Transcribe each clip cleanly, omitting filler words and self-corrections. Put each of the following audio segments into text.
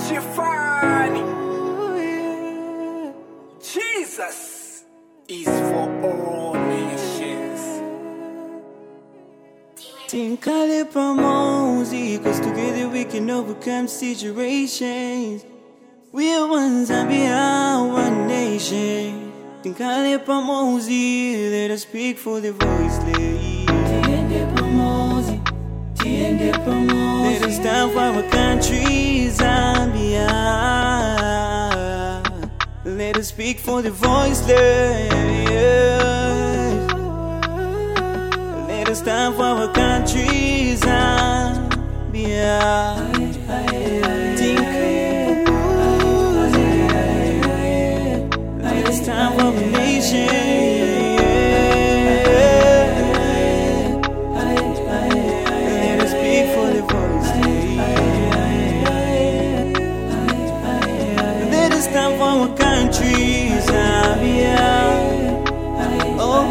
Giovanni. Jesus is for all nations. Think I live on Mosey, cause together we can overcome situations. We are one Zambia, one nation. Think I live on Mosey, let us speak for the voiceless. Let us stand for our country, Zambia. Let us speak for the voiceless. Let us stand for our country, Zambia. Let us stand for our nation. Stand for our country, Zambia. Oh,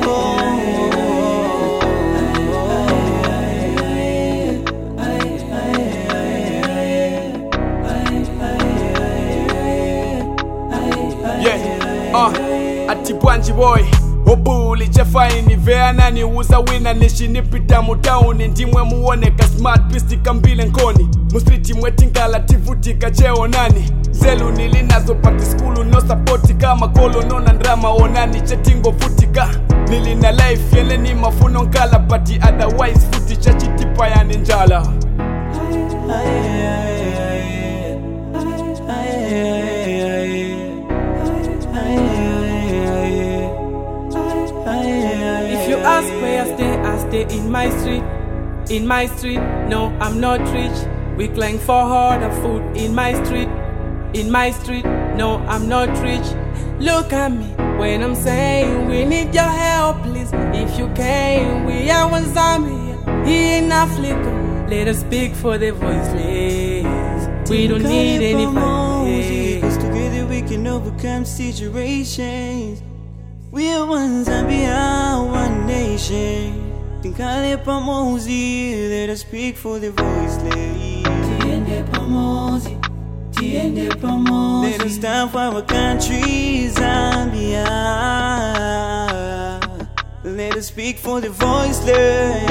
yeah, Atibwanji boy. Obuli chafaini veana ni uza wina nishinipita mutauni ndimwe muoneka smart pisti kambile nkoni mustriti mwetingala tivutika cheo nani zelu nilinazo pati skulu no supporti kama kolo nona ndrama onani chetingo vutika nilina life yele ni mafuno nkala pati otherwise futi chachitipa ya ninjala. If you ask where I stay in my street. In my street, no, I'm not rich. We clang for harder food in my street. In my street, no, I'm not rich. Look at me when I'm saying we need your help, please. If you can, we are one Zambia here in Africa. Let us speak for the voiceless. We don't need anybody. Cause together we can overcome situations. We are one Zambia, one nation. Think I live on Mosey, let us speak for the voiceless. Let us stand for our country, Zambia. Let us speak for the voiceless.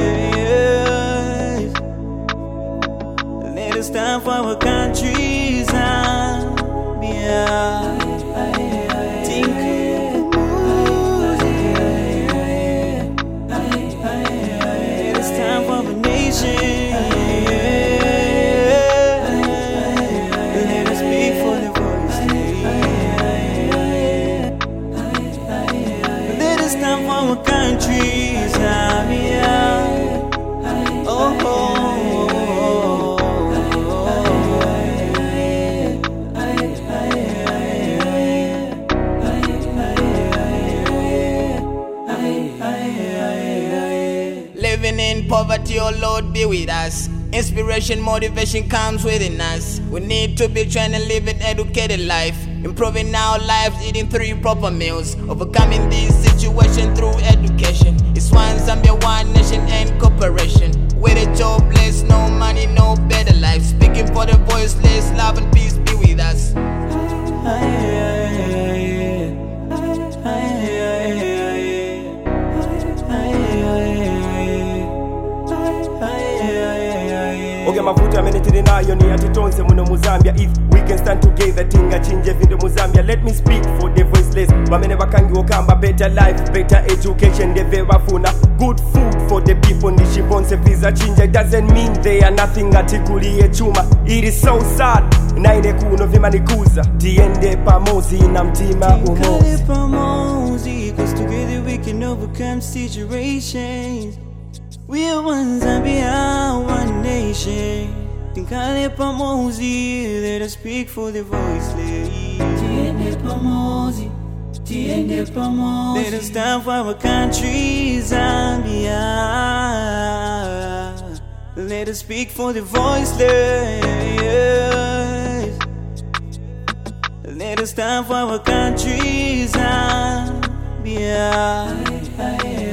Let us stand for our country, Zambia. Countries, Zambia. Oh, living in poverty, oh Lord, be with us. Inspiration, motivation comes within us. We need to be trying to live an educated life, improving our lives, eating 3 proper meals, overcoming this situation through education. It's one Zambia, one nation and cooperation. With a jobless, no money, no better life. Speaking for the voiceless, love and peace be with us. Okay, mafuta amenetiri nayo ni atitonse muno Muzambia. If we can stand together, tinga chinje vindo Muzambia. Let me speak for the voiceless. Bamene bakangi okamba better life, better education, deve bafuna good food for the people. Nishibonse visa chinje doesn't mean they are nothing atikulie chuma. It is so sad. Naine kuno vima nikuza. Tiende pamozi na mtima umozi. Pamozi, cause together we can overcome situations. We are one Zambia, one nation. Think I live on Mosey, let us speak for the voiceless. Let us stand for our country, Zambia. Let us speak for the voiceless. Let us stand for our country, Zambia.